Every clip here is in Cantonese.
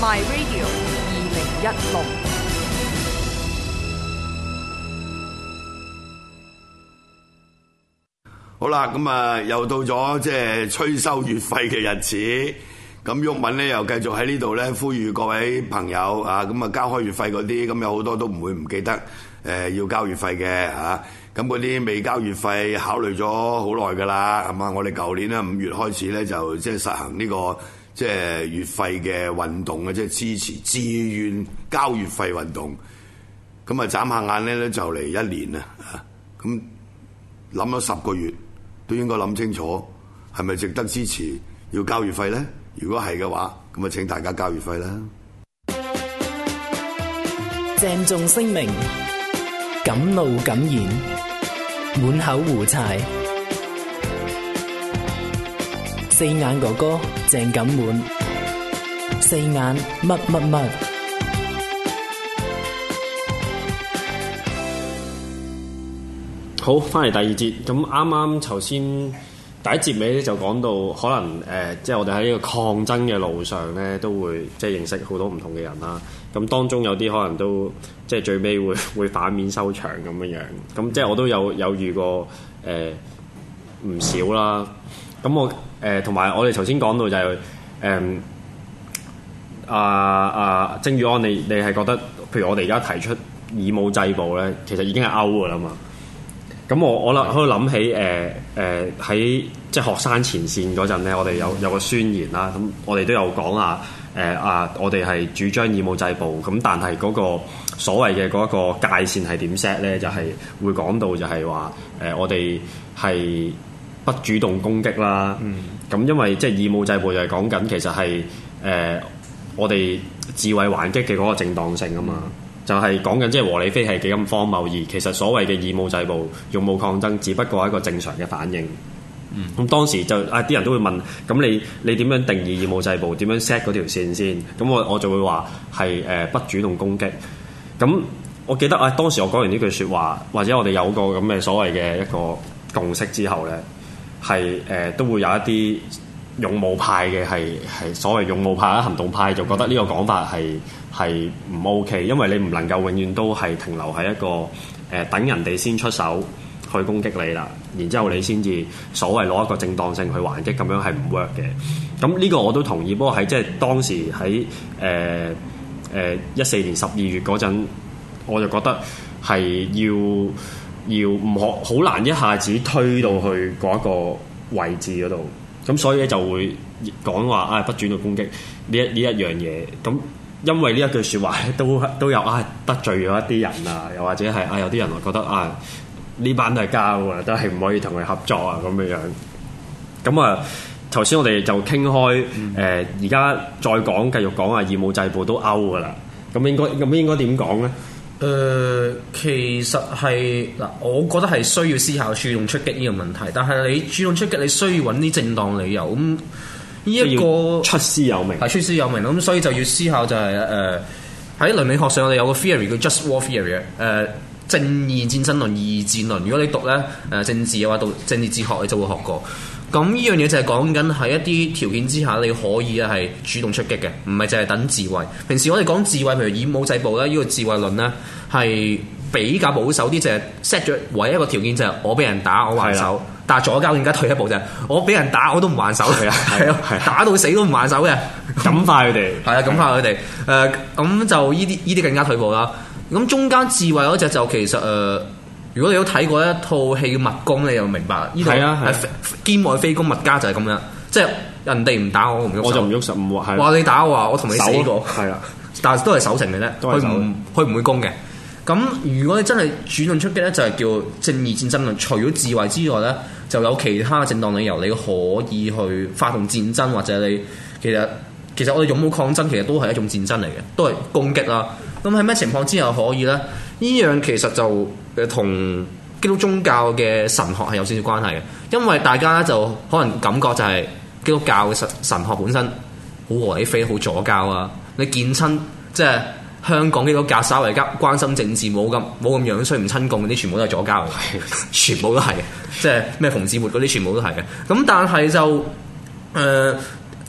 My Radio 2016。 好啦，咁啊又到咗即係催收月費嘅日子，咁毓民咧又繼續喺呢度咧呼籲各位朋友啊，咁啊交開月費嗰啲，咁有好多都唔會唔記得要交月費嘅嚇，咁嗰啲未交月費考慮咗好耐㗎啦，係嘛？我哋舊年咧5月開始咧就即係實行呢個即係月費嘅運動嘅，即係支持自願交月費運動，咁啊眨下眼咧就嚟1年啦，咁諗咗10個月。都應該諗清楚，係咪值得支持要交月費呢？如果係嘅話，咁啊請大家交月費啦。 鄭重聲明，敢怒敢言，滿口胡柴。四眼哥哥鄭錦滿，四眼乜乜乜。 好，翻嚟第二節，咁啱啱頭先第一節尾咧就講到，可能即係我哋喺呢個抗爭嘅路上咧，都會即係認識好多唔同嘅人啦。咁當中有啲可能都即係最尾會反面收場咁樣樣。咁即係我都有遇過唔少啦。咁我同埋我哋頭先講到就係曾宇安，你係覺得，譬如我哋而家提出以武制暴咧，其實已經係 out 㗎啦嘛。咁我喺度諗起喺即係學生前線嗰陣咧，我哋有個宣言啦。咁我哋都有講我哋係主張以武制暴。咁但係嗰個所謂嘅嗰個界線係點 set 咧？就係會講到就係話我哋係不主動攻擊啦。咁因為即係以武制暴就係講緊其實係我哋自衛還擊嘅嗰個正當性啊嘛。就係講緊即係和理非係幾咁荒謬，而其實所謂嘅以武制暴、勇武抗爭，只不過係一個正常嘅反應。咁當時就啲人都會問：咁你點樣定義以武制暴？點樣 set 嗰條線先？咁我就會話係不主動攻擊。咁我記得當時我講完呢句説話，或者我哋有個咁嘅所謂嘅一個共識之後咧，係都會有一啲勇武派嘅係所謂勇武派啦、行動派，就覺得呢個講法係唔 OK， 因為你唔能夠永遠都係停留喺一個等人哋先出手去攻擊你啦，然之後你先至所謂攞一個正當性去還擊，咁樣係唔 work 嘅。咁呢個我都同意，不過喺即係當時喺14年12月嗰陣，我就覺得係要唔可好難一下子推到去嗰一個位置嗰度，咁所以咧就會講話不主動攻擊呢一樣嘢。咁因為呢一句説話都有得罪咗一啲人啊，又或者係有啲人覺得呢班都係膠啊，都係唔可以同佢合作啊咁樣樣。咁頭先我哋就傾開而家再繼續講以武制暴都 out 噶啦。咁應該點講咧？ 其實係嗱，我覺得係需要思考主動出擊呢個問題，但係你主動出擊，你需要揾啲正當理由咁。呢一個出師有名， 係出師有名咁，所以就要思考就係喺倫理學上，我哋有個 theory 叫 just war theory 正義戰爭論、義戰論。如果你讀咧政治嘅話，讀政治哲學你就會學過。咁呢樣嘢就係講緊喺一啲條件之下，你可以係主動出擊嘅，唔係淨係等自衛。平時我哋講自衛，譬如以武制暴咧，呢個自衛論咧係比較保守啲，就係 set 咗唯一一個條件就係我俾人打我還手。但係左膠更加退一步就係我俾人打我都唔還手，打到死都唔還手嘅， 感化佢哋， 係啊，感化佢哋。咁就呢啲更加退步啦。咁中間自衛嗰隻就其實如果你都睇過一套戲叫《密攻》，你就明白呢度係兼愛非攻，密加就係咁樣，即係人哋唔打我唔喐手，我就唔喐手，唔話你打我同你死過，係啦，但係都係守城嘅啫，佢唔會攻嘅。咁如果你真係主動出擊咧，就係叫正義戰爭論。除咗自衛之外咧，就有其他正當理由，你可以去發動戰爭，或者你其實我哋勇武抗爭其實都係一種戰爭嚟嘅，都係攻擊啦。咁喺咩情況之下可以咧？呢樣其實就同基督宗教嘅神學係有少少關係嘅，因為大家就可能感覺就係基督教嘅神學本身好和理非、好左膠啊。你見親即係香港基督教稍為關心政治，冇咁樣衰唔親共嗰啲，全部都係左膠嘅，全部都係嘅，即係咩馮智活嗰啲全部都係嘅。咁但係就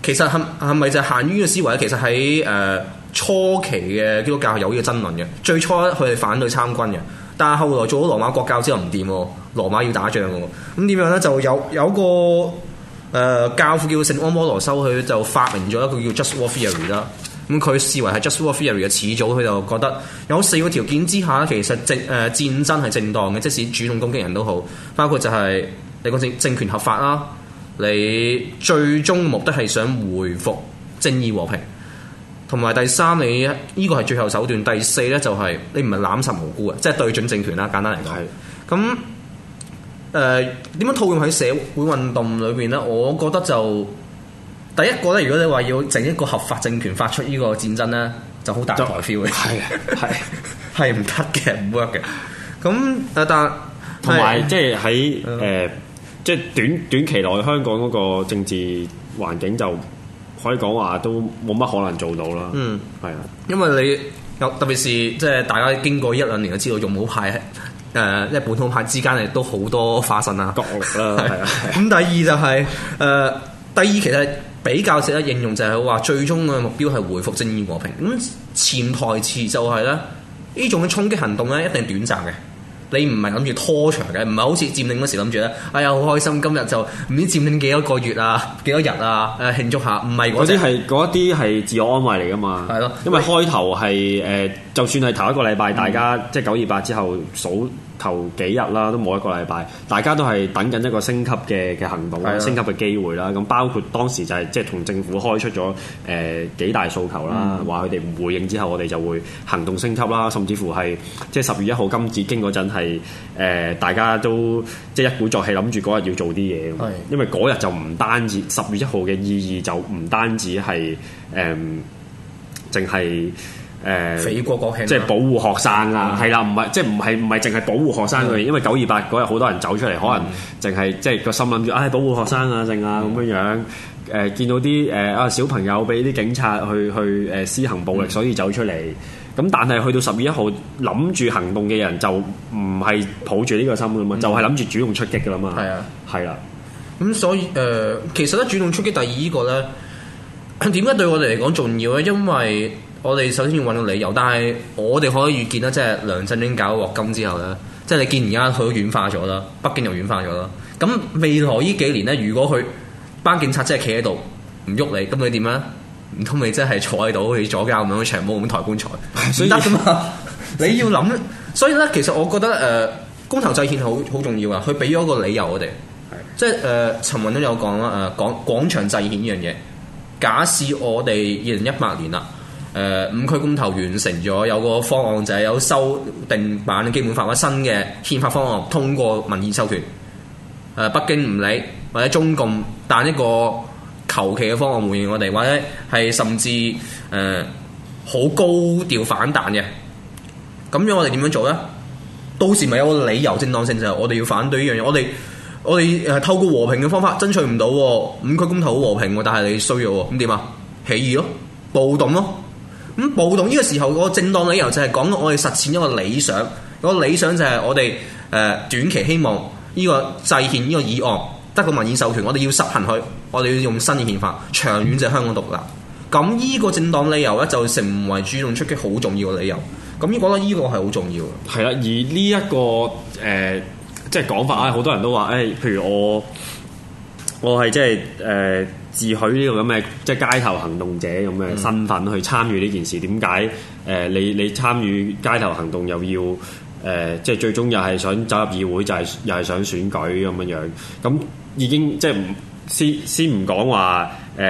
其實係咪就限於呢個思維咧？其實喺初期嘅基督教係有呢個爭論嘅。最初佢哋反對參軍嘅，但係後來做咗羅馬國教之後唔掂喎，羅馬要打仗喎。咁點樣咧？就有個教父叫聖安摩羅修，佢就發明咗一個叫 Just War Theory 啦。咁佢視為係 Just War Theory 嘅始祖，佢就覺得有4個條件之下，其實戰爭係正當嘅，即使主動攻擊人都好，包括就係你個政權合法啦。你最終目的係想回復正義和平，同埋第三你呢個係最後手段。第四咧就係你唔係濫殺無辜嘅，即係對準政權啦。簡單嚟講，咁點樣套用喺社會運動裏邊咧？我覺得就第一個咧，如果你話要整一個合法政權發出呢個戰爭咧，就好大台 feel 嘅，係唔得嘅，唔 work 嘅。咁但同埋即係喺即係短期內香港嗰個政治環境就可以講話都冇乜可能做到啦。係啊，因為你特別是即係大家經過1-2年就知道，勇武派即係本土派之間亦都好多花神啊、角力啦。係啊。咁第二就係第二其實比較值得應用就係話最終嘅目標係回復正義和平。咁潛台詞就係咧，呢種嘅衝擊行動咧一定短暫嘅。你唔係諗住拖長嘅，唔係好似佔領嗰時諗住咧，哎呀好開心，今日就唔知佔領幾多個月啊，幾多日啊，慶祝下，唔係嗰啲係自我安慰嚟噶嘛。係咯，因為開頭係就算係頭一個禮拜，大家即係928之後數頭幾日啦，都冇一個禮拜，大家都係等緊一個升級嘅行動，升級嘅機會啦。咁包括當時就係即係同政府開出咗幾大訴求啦，話佢哋唔回應之後，我哋就會行動升級啦，甚至乎係即係10月1號金紫荊嗰陣係大家都即係一鼓作氣諗住嗰日要做啲嘢，因為嗰日就唔單止10月1號嘅意義就唔單止係淨係。匪國國慶，即係保護學生啊，係啦，唔係即係唔係淨係保護學生嘅，因為928嗰日好多人走出嚟，可能淨係即係個心諗住，保護學生啊，正啊咁樣見到啲小朋友俾啲警察去施行暴力，所以走出嚟。咁但係去到10月1號諗住行動嘅人就唔係抱住呢個心噶嘛，就係諗住主動出擊噶啦嘛。係啊，係啦。咁所以其實咧主動出擊第二呢個咧，點解對我哋嚟講重要咧？因為我哋首先要揾到理由，但係我哋可以預見啦，即係梁振英搞鑊金之後咧，即係你見而家佢都軟化咗啦，北京又軟化咗啦。咁未來呢幾年咧，如果佢班警察真係企喺度唔喐你，咁你點啊？唔通你真係坐喺度好似左膠咁樣長毛咁抬棺材？唔得噶嘛！你要諗，所以咧，其實我覺得公投制憲好重要啊！佢俾咗個理由我哋，即係陳雲都有講啦，廣場制憲呢樣嘢。假使我哋2018年啦。5區公投完成咗，有個方案就係有修訂版嘅基本法或者新嘅憲法方案通過民意授權。北京唔理或者中共彈一個求其嘅方案回應我哋，或者係甚至好高調反彈嘅。咁樣我哋點樣做咧？到時咪有個理由正當性就係我哋要反對呢樣嘢。我哋透過和平嘅方法爭取唔到5區公投好和平，但係你衰咗喎，咁點啊？起義咯，暴動咯。咁暴動呢個時候個正當理由就係講我哋實踐一個理想，個理想就係我哋短期希望呢個制憲呢個議案得個民意授權，我哋要實行佢，我哋要用新嘅憲法，長遠就係香港獨立。咁呢個正當理由咧就成為主動出擊好重要嘅理由。咁呢個咧呢個係好重要嘅。係啦，而呢一個即係講法啊，好多人都話譬如我係即係自詡呢個咁嘅即係街頭行動者咁嘅身份去參與呢件事，點解你參與街頭行動又要即係最終又係想走入議會，就係又係想選舉咁樣樣？咁已經即係先唔講話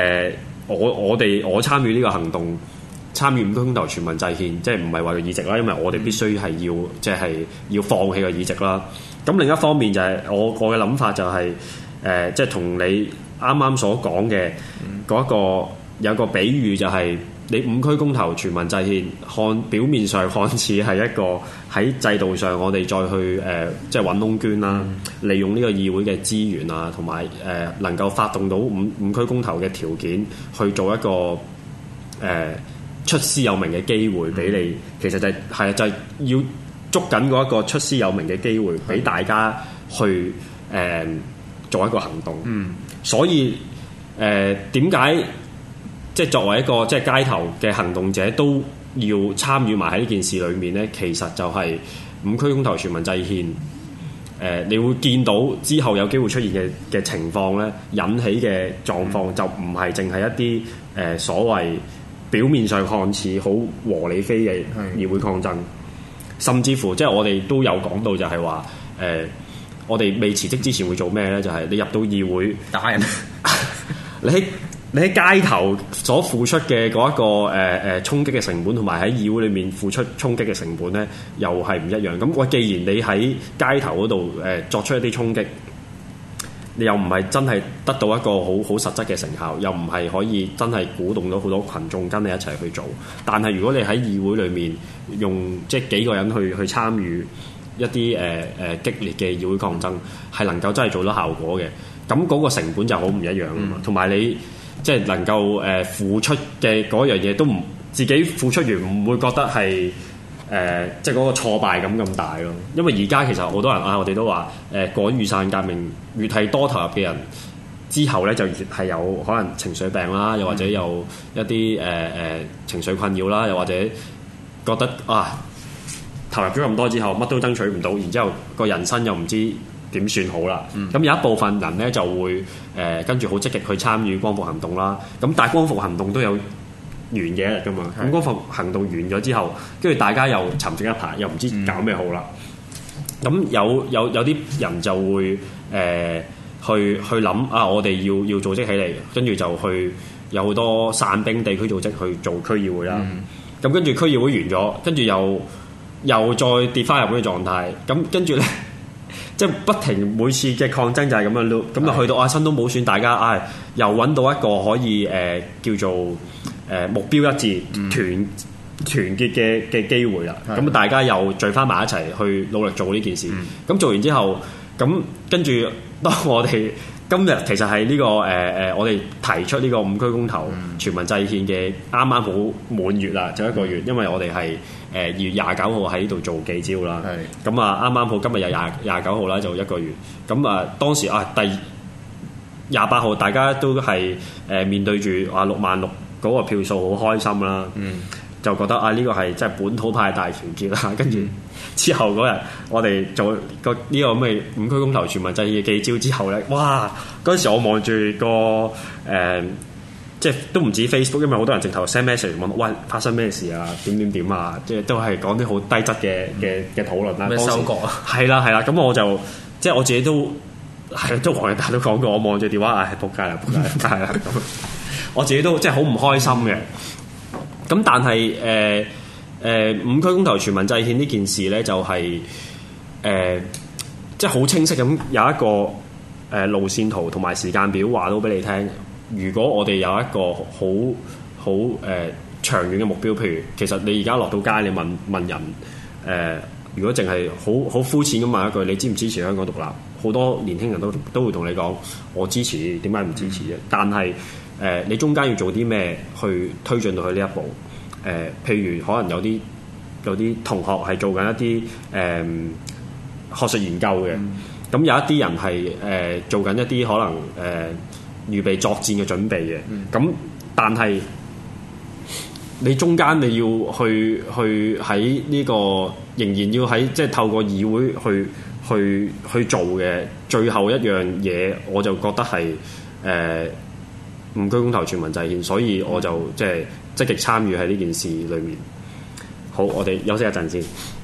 我參與呢個行動，參與5區公投全民制憲，即係唔係為咗議席啦，因為我哋必須係要即係要放棄個議席啦。咁另一方面就係我嘅諗法就係即係同你啱啱所講嘅嗰一個有個比喻，就係你5區公投全民制憲，表面上看似係一個喺制度上我哋再去即係揾窿捐啦，利用呢個議會嘅資源啊，同埋能夠發動到五區公投嘅條件去做一個出師有名嘅機會俾你，其實就係就係要捉緊嗰一個出師有名嘅機會俾大家去做一個行動。所以點解即係作為一個即係街頭嘅行動者，都要參與埋喺呢件事裏面咧，其實就係5區公投全民制憲。你會見到之後有機會出現嘅情況咧，引起嘅狀況就唔係淨係一啲所謂表面上看似好和理非嘅議會抗爭，甚至乎即係我哋都有講到就係話我哋未辭職之前會做咩咧？就係你入到議會打人， 你喺街頭所付出嘅嗰一個衝擊嘅成本，同埋喺議會裏面付出衝擊嘅成本咧，又係唔一樣。咁我既然你喺街頭嗰度作出一啲衝擊，你又唔係真係得到一個好實質嘅成效，又唔係可以真係鼓動到好多群眾跟你一齊去做。但係如果你喺議會裏面用即係幾個人去參與一啲激烈嘅議會抗爭，係能夠真係做到效果嘅，咁嗰個成本就好唔一樣啊嘛。同埋你即係能夠付出嘅嗰樣嘢都唔自己付出完唔會覺得係即係嗰個挫敗感咁大咯。因為而家其實好多人我哋都話過雨傘革命越係多投入嘅人之後咧，就越係有可能情緒病啦，又或者有一啲情緒困擾啦，又或者覺得投入咗咁多之後乜都爭取唔到，然之後個人生又唔知點算好啦？咁有一部分人咧就會跟住好積極去參與光復行動啦。咁但係光復行動都有完嘅一日㗎嘛。咁光復行動完咗之後，跟住大家又沉寂一排，又唔知搞咩好啦。咁有啲人就會去諗我哋要組織起嚟，跟住就去有好多散兵地區組織去做區議會啦。咁跟住區議會完咗，跟住又再跌翻入嗰個狀態。咁跟住咧。即係不停每次嘅抗爭就係咁樣咯，咁就去到新都冇選，大家又揾到一個可以叫做目標一致、團結嘅機會啦。咁大家又聚翻埋一齊去努力做呢件事。咁做完之後，咁跟住當我哋今日其實係呢個我哋提出呢個5區公投全民制憲嘅啱啱好滿月啦，就1個月，因為我哋係2月29號喺呢度做記招啦。咁啱啱好今日又29號啦，就1個月。咁當時第28號大家都係面對住66000嗰個票數，好開心啦。就覺得呢個係真係本土派大團結啦。跟住之後嗰日我哋做呢個咁嘅5區公投全民制憲嘅記招之後咧，哇！嗰陣時我望住個即係都唔止 Facebook，因為好多人直頭 send message 問喂，發生咩事啊？點啊？即係都係講啲好低質嘅討論啦。 咩收割啊？ 係啦，咁我就即係我自己都都黃日達都講過，我望住電話仆街啦咁。我自己都即係好唔開心嘅。咁但係5區公投全民制憲呢件事咧，就係即係好清晰咁有一個路線圖同埋時間表話到俾你聽。如果我哋有一個好長遠嘅目標，譬如其實你而家落到街，你問人如果淨係好膚淺咁問一句，你支唔支持香港獨立？好多年輕人都會同你講，我支持，點解唔支持啫？但係你中間要做啲咩去推進到去呢一步？譬如可能有啲同學係做緊一啲學術研究嘅，咁有一啲人係做緊一啲可能預備作戰嘅準備嘅，咁但係你中間你要去喺呢個仍然要喺即係透過議會去做嘅最後一樣嘢，我就覺得係5區公投全民制憲，所以我就即係積極參與喺呢件事裏面。好，我哋休息一陣先。